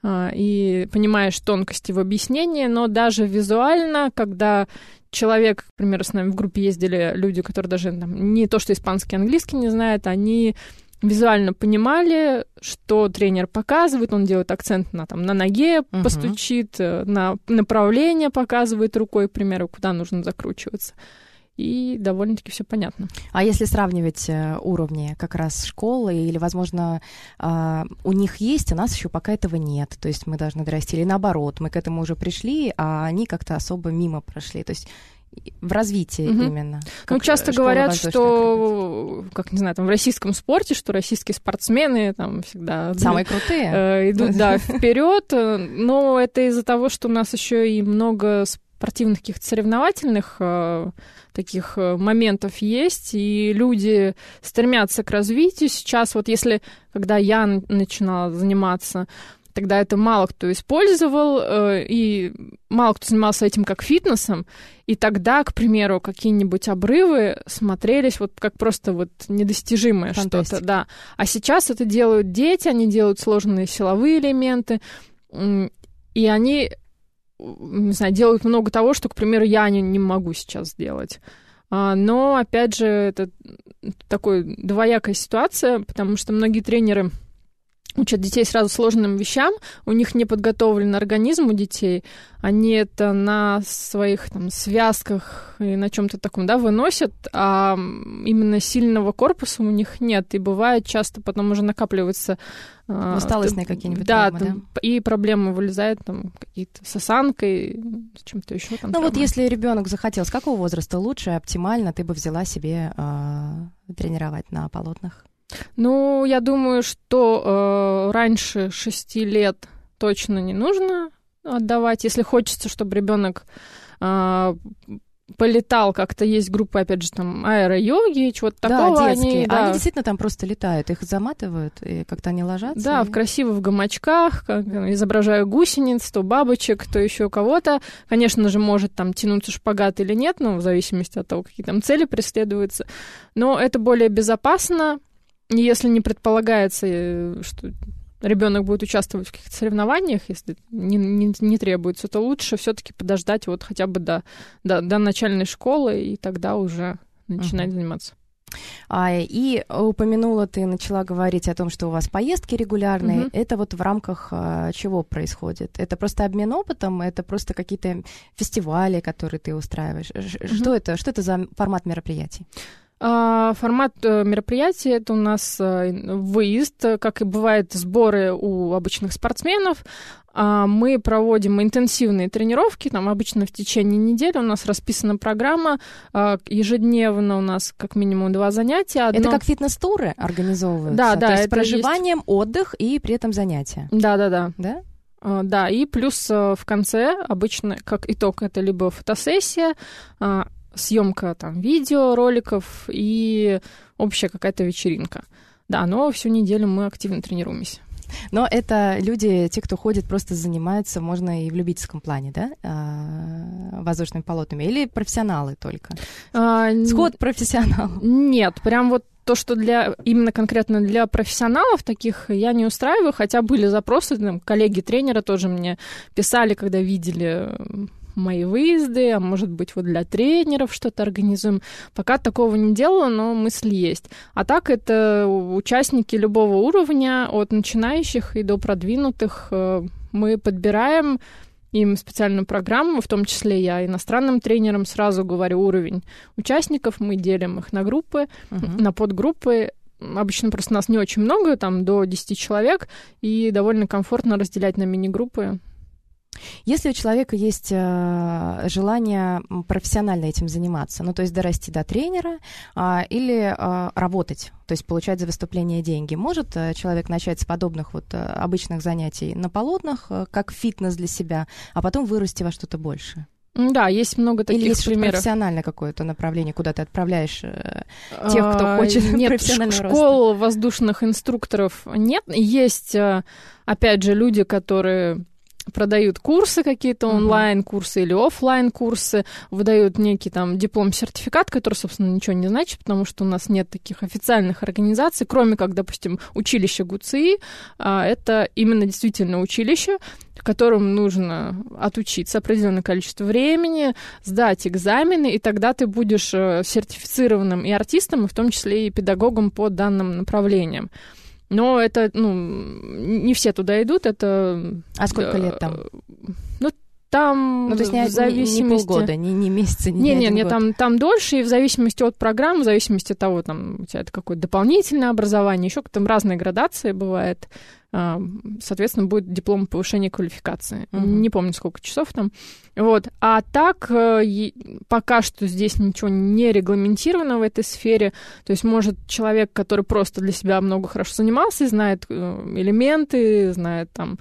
и понимаешь тонкости в объяснении, но даже визуально, когда человек, к примеру, с нами в группе ездили люди, которые даже там, не то что испанский, английский не знают, они визуально понимали, что тренер показывает, он делает акцент на, там, на ноге, uh-huh. постучит, на направление показывает рукой, к примеру, куда нужно закручиваться. И довольно-таки все понятно. А если сравнивать уровни как раз школы, или, возможно, у них есть, у нас еще пока этого нет, то есть мы должны дорасти, или наоборот, мы к этому уже пришли, а они как-то особо мимо прошли, то есть в развитии угу. именно. Ну, часто говорят, что, как, не знаю, там в российском спорте, что российские спортсмены там всегда... Самые крутые. Э, идут, да, вперед, но это из-за того, что у нас еще и много спортивных каких-то соревновательных э, таких моментов есть, и люди стремятся к развитию. Сейчас вот если, когда я начинала заниматься, тогда это мало кто использовал, э, и мало кто занимался этим как фитнесом, и тогда, к примеру, какие-нибудь обрывы смотрелись вот как просто вот недостижимое что-то. Да. А сейчас это делают дети, они делают сложные силовые элементы, и они, не знаю, делают много того, что, к примеру, я не, не могу сейчас сделать. Но, опять же, это такая двоякая ситуация, потому что многие тренеры учат детей сразу сложным вещам, у них не подготовлен организм у детей, они это на своих там связках и на чем-то таком, да, выносят, а именно сильного корпуса у них нет, и бывает часто потом уже накапливается... Усталостные а, какие-нибудь да, травмы, там, да? И проблемы вылезают, там, какие-то с осанкой, с чем-то еще там. Ну травмы. Вот если ребенок захотел, с какого возраста лучше, оптимально ты бы взяла себе э, тренировать на полотнах? Ну, я думаю, что э, раньше шести лет точно не нужно отдавать. Если хочется, чтобы ребенок э, полетал, как-то есть группы, опять же, там, аэро-йоги, чего-то да, такого. Детские. Они, а да. они действительно там просто летают, их заматывают, и как-то они ложатся? Да, и... в красиво в гамачках, как, изображая гусениц, то бабочек, то еще кого-то. Конечно же, может там тянуться шпагат или нет, ну, в зависимости от того, какие там цели преследуются. Но это более безопасно. Если не предполагается, что ребенок будет участвовать в каких-то соревнованиях, если не, не, не требуется, то лучше все-таки подождать вот хотя бы до, до, до начальной школы, и тогда уже начинать uh-huh. заниматься. А, и упомянула, ты начала говорить о том, что у вас поездки регулярные. Uh-huh. Это вот в рамках а, чего происходит? Это просто обмен опытом? Это просто какие-то фестивали, которые ты устраиваешь? Uh-huh. Что это? Что это за формат мероприятий? Формат мероприятия — это у нас выезд, как и бывает сборы у обычных спортсменов. Мы проводим интенсивные тренировки, там обычно в течение недели у нас расписана программа, ежедневно у нас как минимум два занятия. Одно... Это как фитнес-туры организовываются? Да, да. То есть это с проживанием, есть... отдых и при этом занятия? Да-да-да. Да? Да, и плюс в конце обычно как итог это либо фотосессия, съемка там видео, роликов и общая какая-то вечеринка. Да, но всю неделю мы активно тренируемся. Но это люди, те, кто ходит, просто занимаются, можно и в любительском плане, да, воздушными полотами, или профессионалы только? А, Сход профессионал? Нет, прям вот то, что для, именно конкретно для профессионалов таких я не устраиваю, хотя были запросы, там, коллеги-тренеры тоже мне писали, когда видели мои выезды, а может быть, вот для тренеров что-то организуем. Пока такого не делала, но мысль есть. А так это участники любого уровня, от начинающих и до продвинутых. Мы подбираем им специальную программу, в том числе я иностранным тренерам сразу говорю уровень участников, мы делим их на группы, uh-huh. на подгруппы. Обычно просто нас не очень много, там до десяти человек, и довольно комфортно разделять на мини-группы. Если у человека есть э, желание профессионально этим заниматься, ну, то есть дорасти до тренера э, или э, работать, то есть получать за выступление деньги, может э, человек начать с подобных вот э, обычных занятий на полотнах, э, как фитнес для себя, а потом вырасти во что-то больше? Да, есть много таких Или есть примеров. Профессиональное какое-то направление, куда ты отправляешь э, тех, кто хочет а, нет, профессионального роста? Школ воздушных инструкторов нет. Есть, опять же, люди, которые продают курсы какие-то, онлайн-курсы или офлайн-курсы, выдают некий там диплом-сертификат, который, собственно, ничего не значит, потому что у нас нет таких официальных организаций, кроме как, допустим, училище ГУЦИ. Это именно действительно училище, в котором нужно отучиться определенное количество времени, сдать экзамены, и тогда ты будешь сертифицированным и артистом, и в том числе и педагогом по данным направлениям. Но это, ну, не все туда идут, это... А сколько лет там? Ну, там ну, то есть не, в зависимости... не полгода, не, не месяца, не, не, не не, не, год. там, там дольше, и в зависимости от программы, в зависимости от того, там, у тебя это какое-то дополнительное образование, еще там разные градации бывает. Соответственно, будет диплом повышения квалификации. Uh-huh. Не помню, сколько часов там. Вот. А так, пока что здесь ничего не регламентировано в этой сфере. То есть, может, человек, который просто для себя много хорошо занимался, знает элементы, знает там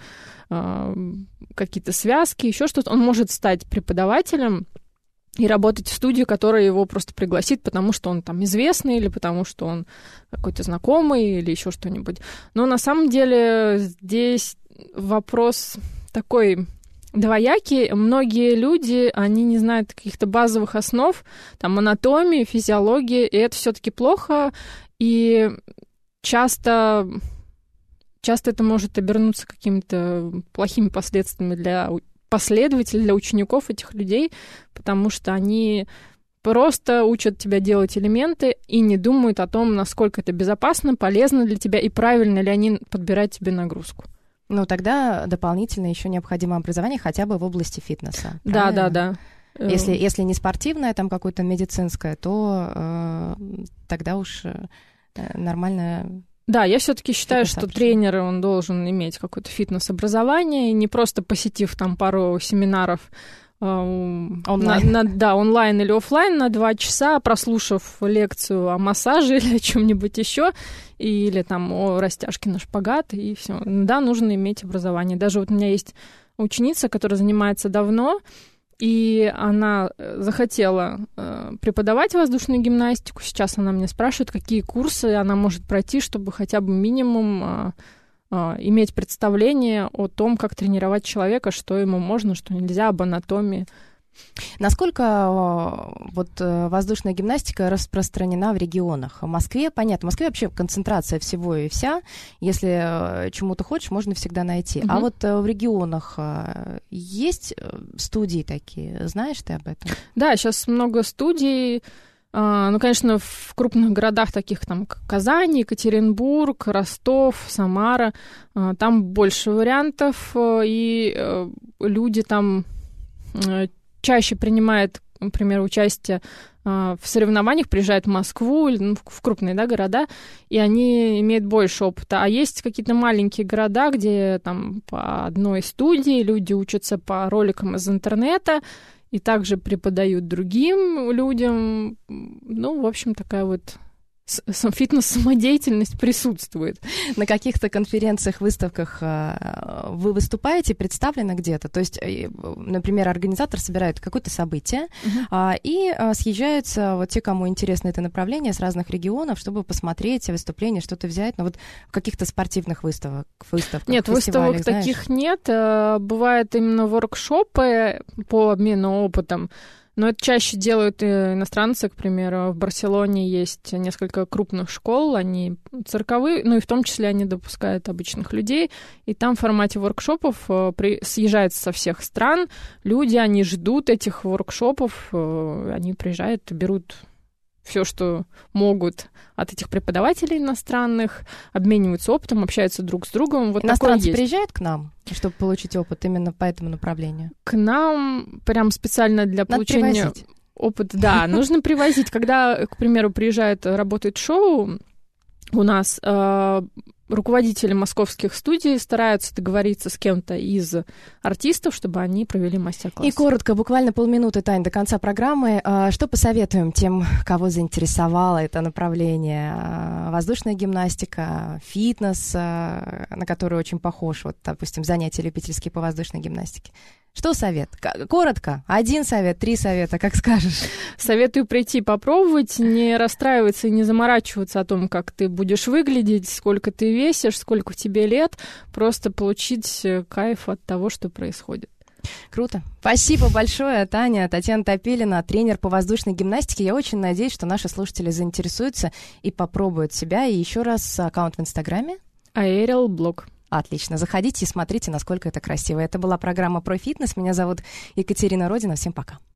какие-то связки, еще что-то, он может стать преподавателем и работать в студию, которая его просто пригласит, потому что он там известный, или потому что он какой-то знакомый, или еще что-нибудь. Но на самом деле здесь вопрос такой двоякий. Многие люди, они не знают каких-то базовых основ, там, анатомии, физиологии, и это все-таки плохо, и часто... Часто это может обернуться какими-то плохими последствиями для последователей, для учеников этих людей, потому что они просто учат тебя делать элементы и не думают о том, насколько это безопасно, полезно для тебя и правильно ли они подбирают тебе нагрузку. Ну, тогда дополнительно еще необходимо образование хотя бы в области фитнеса. Да, да, да. Если, если не спортивное, там какое-то медицинское, то э, тогда уж э, нормально... Да, я все-таки считаю, что тренер, он должен иметь какое-то фитнес-образование, и не просто посетив там пару семинаров э, онлайн. На, на, да, онлайн или офлайн на два часа, прослушав лекцию о массаже или о чем-нибудь еще, или там о растяжке на шпагат, и все. Да, нужно иметь образование. Даже вот у меня есть ученица, которая занимается давно, и она захотела э, преподавать воздушную гимнастику. Сейчас она меня спрашивает, какие курсы она может пройти, чтобы хотя бы минимум э, э, иметь представление о том, как тренировать человека, что ему можно, что нельзя, об анатомии. Насколько вот воздушная гимнастика распространена в регионах? В Москве, понятно, в Москве вообще концентрация всего и вся. Если чему-то хочешь, можно всегда найти. Угу. А вот в регионах есть студии такие? Знаешь ты об этом? Да, сейчас много студий. Ну, конечно, в крупных городах, таких там, как Казань, Екатеринбург, Ростов, Самара, там больше вариантов, и люди там чаще принимают, например, участие в соревнованиях, приезжают в Москву, ну, в крупные, да, города, и они имеют больше опыта. А есть какие-то маленькие города, где там по одной студии люди учатся по роликам из интернета и также преподают другим людям. Ну, в общем, такая вот фитнес-самодеятельность присутствует. На каких-то конференциях, выставках вы выступаете, представлены где-то? То есть, например, организатор собирает какое-то событие, uh-huh. и съезжаются вот те, кому интересно это направление, с разных регионов, чтобы посмотреть выступление, что-то взять. Но вот в каких-то спортивных выставок, выставках, нет, выставок знаешь? Таких нет. Бывают именно воркшопы по обмену опытом. Но это чаще делают иностранцы, к примеру. В Барселоне есть несколько крупных школ, они цирковые, ну и в том числе они допускают обычных людей. И там в формате воркшопов при... съезжаются со всех стран люди, они ждут этих воркшопов, они приезжают, берут все, что могут от этих преподавателей иностранных, обмениваются опытом, общаются друг с другом. Вот иностранцы приезжают к нам, чтобы получить опыт именно по этому направлению? К нам прям специально для Надо получения привозить. Опыта. Да, нужно привозить. Когда, к примеру, приезжает, работает шоу у нас, руководители московских студий стараются договориться с кем-то из артистов, чтобы они провели мастер-класс. И коротко, буквально полминуты, Тань, до конца программы. Что посоветуем тем, кого заинтересовало это направление? Воздушная гимнастика, фитнес, на который очень похож, вот, допустим, занятия любительские по воздушной гимнастике. Что совет? Коротко. Один совет, три совета, как скажешь. Советую прийти попробовать, не расстраиваться и не заморачиваться о том, как ты будешь выглядеть, сколько ты весишь, сколько тебе лет, просто получить кайф от того, что происходит. Круто. Спасибо большое, Таня. Татьяна Топилина, тренер по воздушной гимнастике. Я очень надеюсь, что наши слушатели заинтересуются и попробуют себя. И еще раз аккаунт в Инстаграме. Aerial Blog. Отлично. Заходите и смотрите, насколько это красиво. Это была программа про фитнес. Меня зовут Екатерина Родина. Всем пока.